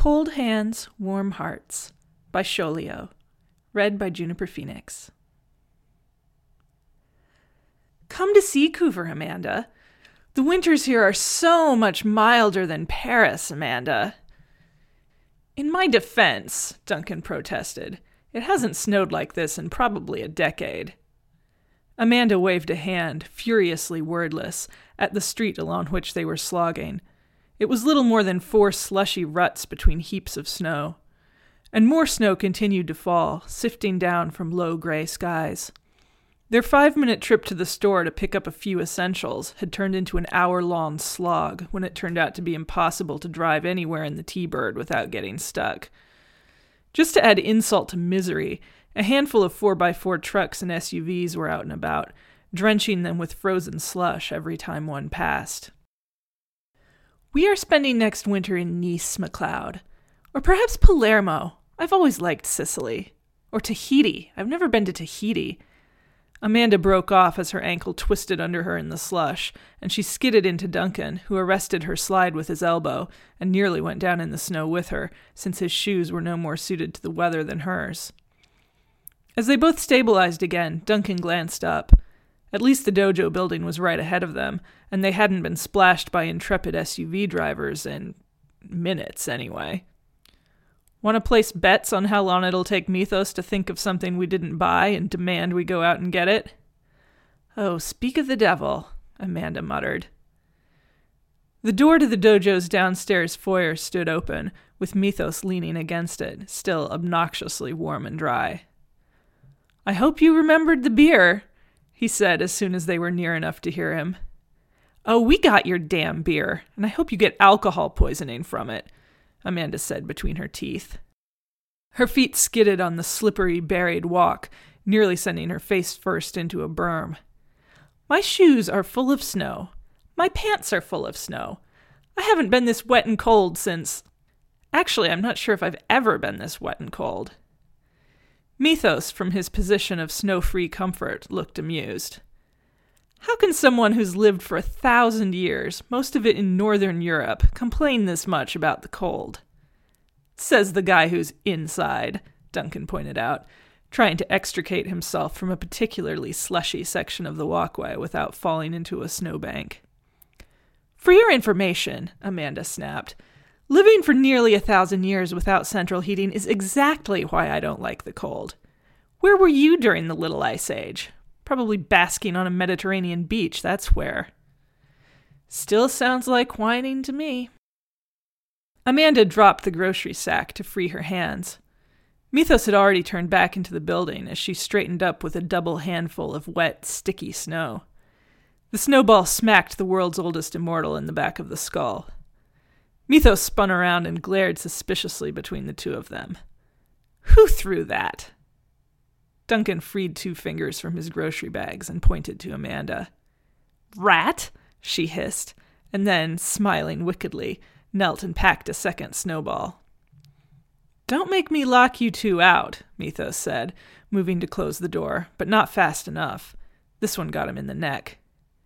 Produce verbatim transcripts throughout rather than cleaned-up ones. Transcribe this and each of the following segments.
Cold Hands, Warm Hearts by Scholio. Read by Juniper Phoenix. Come to Seacouver, Amanda. The winters here are so much milder than Paris, Amanda. In my defense, Duncan protested, it hasn't snowed like this in probably a decade. Amanda waved a hand, furiously wordless, at the street along which they were slogging. It was little more than four slushy ruts between heaps of snow. And more snow continued to fall, sifting down from low gray skies. Their five-minute trip to the store to pick up a few essentials had turned into an hour-long slog when it turned out to be impossible to drive anywhere in the T-Bird without getting stuck. Just to add insult to misery, a handful of four by four trucks and S U Vs were out and about, drenching them with frozen slush every time one passed. We are spending next winter in Nice, MacLeod. Or perhaps Palermo. I've always liked Sicily. Or Tahiti. I've never been to Tahiti. Amanda broke off as her ankle twisted under her in the slush, and she skidded into Duncan, who arrested her slide with his elbow and nearly went down in the snow with her, since his shoes were no more suited to the weather than hers. As they both stabilized again, Duncan glanced up. At least the dojo building was right ahead of them, and they hadn't been splashed by intrepid S U V drivers in minutes, anyway. Want to place bets on how long it'll take Mythos to think of something we didn't buy and demand we go out and get it? Oh, speak of the devil, Amanda muttered. The door to the dojo's downstairs foyer stood open, with Mythos leaning against it, still obnoxiously warm and dry. I hope you remembered the beer, he said as soon as they were near enough to hear him. Oh, we got your damn beer, and I hope you get alcohol poisoning from it, Amanda said between her teeth. Her feet skidded on the slippery, buried walk, nearly sending her face first into a berm. My shoes are full of snow. My pants are full of snow. I haven't been this wet and cold since... Actually, I'm not sure if I've ever been this wet and cold. Mythos, from his position of snow-free comfort, looked amused. How can someone who's lived for a thousand years, most of it in northern Europe, complain this much about the cold? Says the guy who's inside, Duncan pointed out, trying to extricate himself from a particularly slushy section of the walkway without falling into a snowbank. For your information, Amanda snapped, living for nearly a thousand years without central heating is exactly why I don't like the cold. Where were you during the Little Ice Age? Probably basking on a Mediterranean beach, that's where. Still sounds like whining to me. Amanda dropped the grocery sack to free her hands. Mythos had already turned back into the building as she straightened up with a double handful of wet, sticky snow. The snowball smacked the world's oldest immortal in the back of the skull. Mythos spun around and glared suspiciously between the two of them. Who threw that? Duncan freed two fingers from his grocery bags and pointed to Amanda. Rat? She hissed, and then, smiling wickedly, knelt and packed a second snowball. Don't make me lock you two out, Mythos said, moving to close the door, but not fast enough. This one got him in the neck.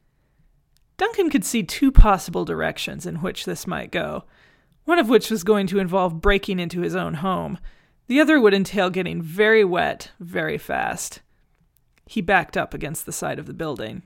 Duncan could see two possible directions in which this might go, one of which was going to involve breaking into his own home. The other would entail getting very wet very fast. He backed up against the side of the building.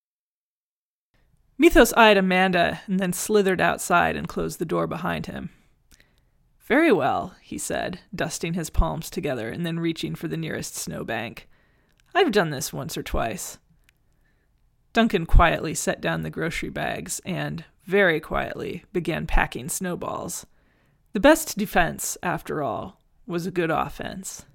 Mythos eyed Amanda and then slithered outside and closed the door behind him. Very well, he said, dusting his palms together and then reaching for the nearest snowbank. I've done this once or twice. Duncan quietly set down the grocery bags and, very quietly, began packing snowballs. The best defense, after all, was a good offense.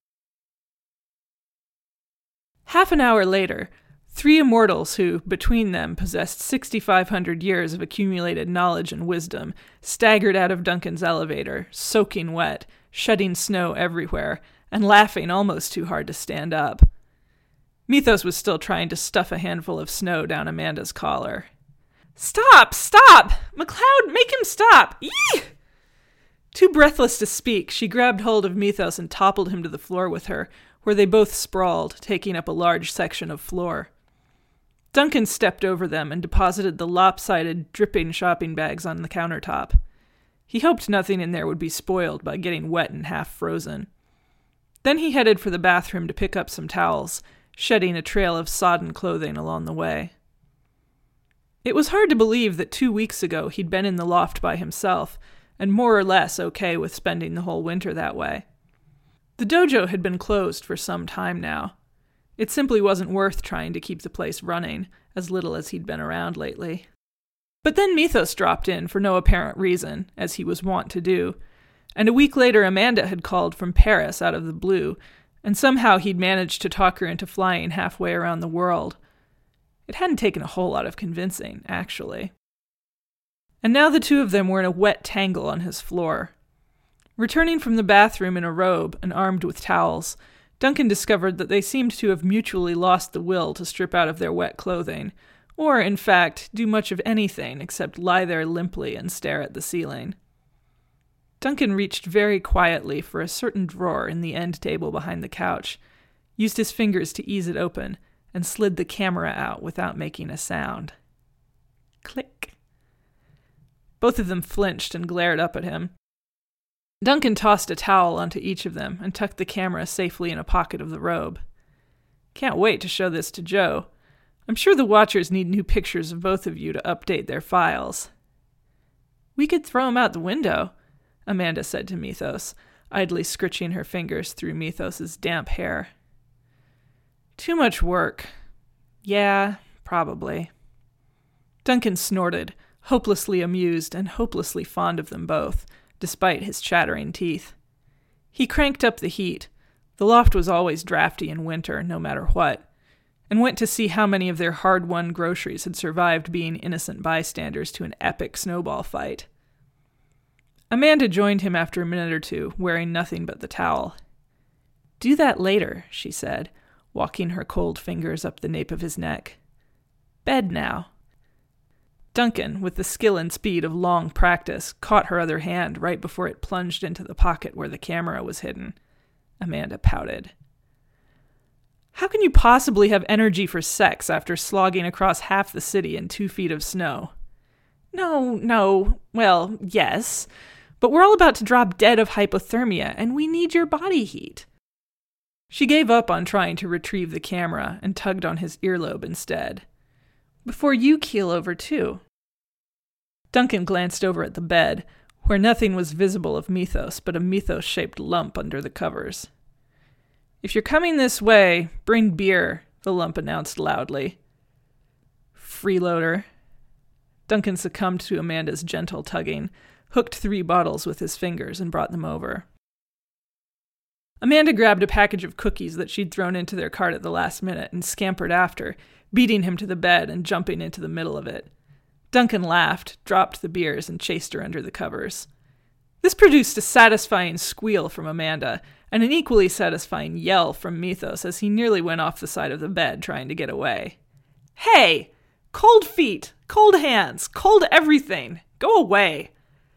Half an hour later, three immortals who, between them, possessed sixty-five hundred years of accumulated knowledge and wisdom, staggered out of Duncan's elevator, soaking wet, shedding snow everywhere, and laughing almost too hard to stand up. Mythos was still trying to stuff a handful of snow down Amanda's collar. Stop! Stop! MacLeod, make him stop! Eee! Too breathless to speak, she grabbed hold of Mythos and toppled him to the floor with her, where they both sprawled, taking up a large section of floor. Duncan stepped over them and deposited the lopsided, dripping shopping bags on the countertop. He hoped nothing in there would be spoiled by getting wet and half frozen. Then he headed for the bathroom to pick up some towels, shedding a trail of sodden clothing along the way. It was hard to believe that two weeks ago he'd been in the loft by himself, and more or less okay with spending the whole winter that way. The dojo had been closed for some time now. It simply wasn't worth trying to keep the place running, as little as he'd been around lately. But then Mythos dropped in for no apparent reason, as he was wont to do, and a week later Amanda had called from Paris out of the blue, and somehow he'd managed to talk her into flying halfway around the world. It hadn't taken a whole lot of convincing, actually. And now the two of them were in a wet tangle on his floor. Returning from the bathroom in a robe and armed with towels, Duncan discovered that they seemed to have mutually lost the will to strip out of their wet clothing, or, in fact, do much of anything except lie there limply and stare at the ceiling. Duncan reached very quietly for a certain drawer in the end table behind the couch, used his fingers to ease it open, and slid the camera out without making a sound. Click. Both of them flinched and glared up at him. Duncan tossed a towel onto each of them and tucked the camera safely in a pocket of the robe. Can't wait to show this to Joe. I'm sure the watchers need new pictures of both of you to update their files. We could throw them out the window, Amanda said to Mythos, idly scritching her fingers through Mythos's damp hair. Too much work. Yeah, probably. Duncan snorted, hopelessly amused and hopelessly fond of them both, despite his chattering teeth. He cranked up the heat. The loft was always drafty in winter, no matter what, and went to see how many of their hard-won groceries had survived being innocent bystanders to an epic snowball fight. Amanda joined him after a minute or two, wearing nothing but the towel. Do that later, she said, walking her cold fingers up the nape of his neck. Bed now. Duncan, with the skill and speed of long practice, caught her other hand right before it plunged into the pocket where the camera was hidden. Amanda pouted. How can you possibly have energy for sex after slogging across half the city in two feet of snow? No, no, well, yes, but we're all about to drop dead of hypothermia, and we need your body heat. She gave up on trying to retrieve the camera and tugged on his earlobe instead. Before you keel over, too. Duncan glanced over at the bed, where nothing was visible of Mythos but a Mythos-shaped lump under the covers. If you're coming this way, bring beer, the lump announced loudly. Freeloader. Duncan succumbed to Amanda's gentle tugging, hooked three bottles with his fingers, and brought them over. Amanda grabbed a package of cookies that she'd thrown into their cart at the last minute and scampered after, beating him to the bed and jumping into the middle of it. Duncan laughed, dropped the beers, and chased her under the covers. This produced a satisfying squeal from Amanda, and an equally satisfying yell from Mythos as he nearly went off the side of the bed trying to get away. Hey! Cold feet! Cold hands! Cold everything! Go away!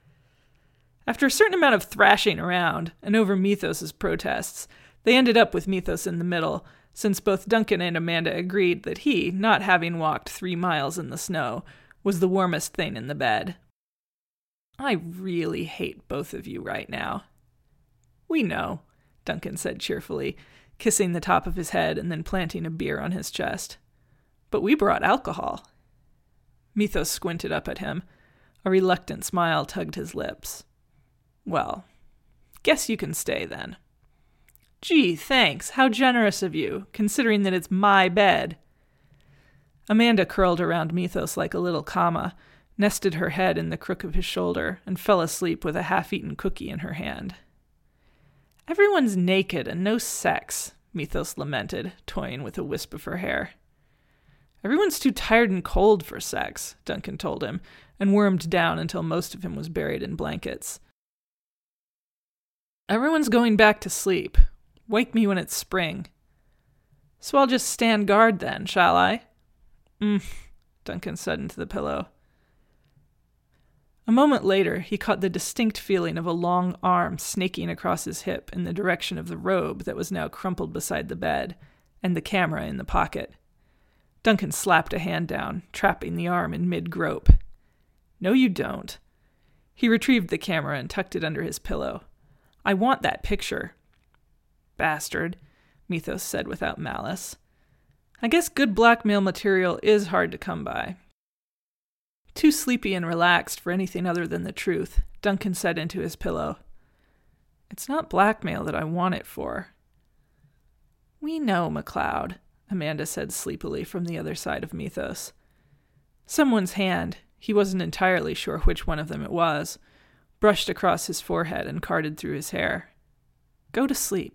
After a certain amount of thrashing around, and over Mythos's protests, they ended up with Mythos in the middle, since both Duncan and Amanda agreed that he, not having walked three miles in the snow, was the warmest thing in the bed. I really hate both of you right now. We know, Duncan said cheerfully, kissing the top of his head and then planting a beer on his chest. But we brought alcohol. Mythos squinted up at him. A reluctant smile tugged his lips. Well, guess you can stay then. Gee, thanks. How generous of you, considering that it's my bed. Amanda curled around Mythos like a little kama, nested her head in the crook of his shoulder, and fell asleep with a half-eaten cookie in her hand. Everyone's naked and no sex, Mythos lamented, toying with a wisp of her hair. Everyone's too tired and cold for sex, Duncan told him, and wormed down until most of him was buried in blankets. Everyone's going back to sleep. Wake me when it's spring. So I'll just stand guard then, shall I? Mm, Duncan said into the pillow. A moment later, he caught the distinct feeling of a long arm snaking across his hip in the direction of the robe that was now crumpled beside the bed, and the camera in the pocket. Duncan slapped a hand down, trapping the arm in mid-grope. No, you don't. He retrieved the camera and tucked it under his pillow. I want that picture. Bastard, Mythos said without malice. I guess good blackmail material is hard to come by. Too sleepy and relaxed for anything other than the truth, Duncan said into his pillow. It's not blackmail that I want it for. We know, MacLeod, Amanda said sleepily from the other side of Mythos. Someone's hand, he wasn't entirely sure which one of them it was, brushed across his forehead and carted through his hair. Go to sleep.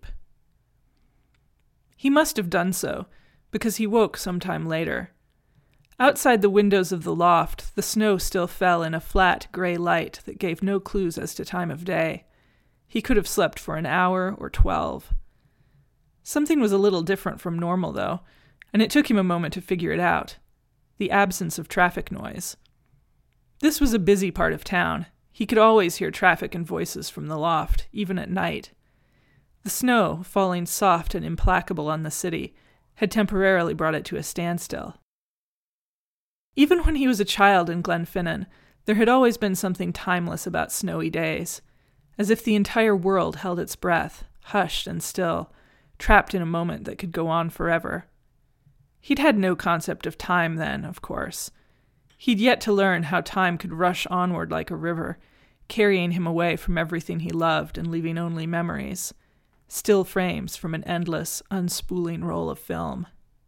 He must have done so, because he woke some time later. Outside the windows of the loft, the snow still fell in a flat, gray light that gave no clues as to time of day. He could have slept for an hour or twelve. Something was a little different from normal, though, and it took him a moment to figure it out. The absence of traffic noise. This was a busy part of town. He could always hear traffic and voices from the loft, even at night. The snow, falling soft and implacable on the city, had temporarily brought it to a standstill. Even when he was a child in Glenfinnan, there had always been something timeless about snowy days, as if the entire world held its breath, hushed and still, trapped in a moment that could go on forever. He'd had no concept of time then, of course. He'd yet to learn how time could rush onward like a river, carrying him away from everything he loved and leaving only memories, still frames from an endless, unspooling roll of film.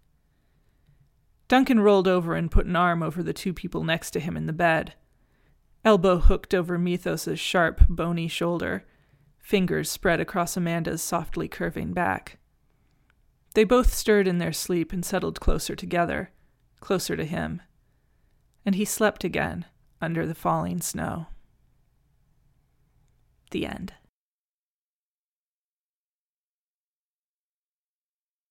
Duncan rolled over and put an arm over the two people next to him in the bed. Elbow hooked over Mythos's sharp, bony shoulder, fingers spread across Amanda's softly curving back. They both stirred in their sleep and settled closer together, closer to him. And he slept again under the falling snow. The end.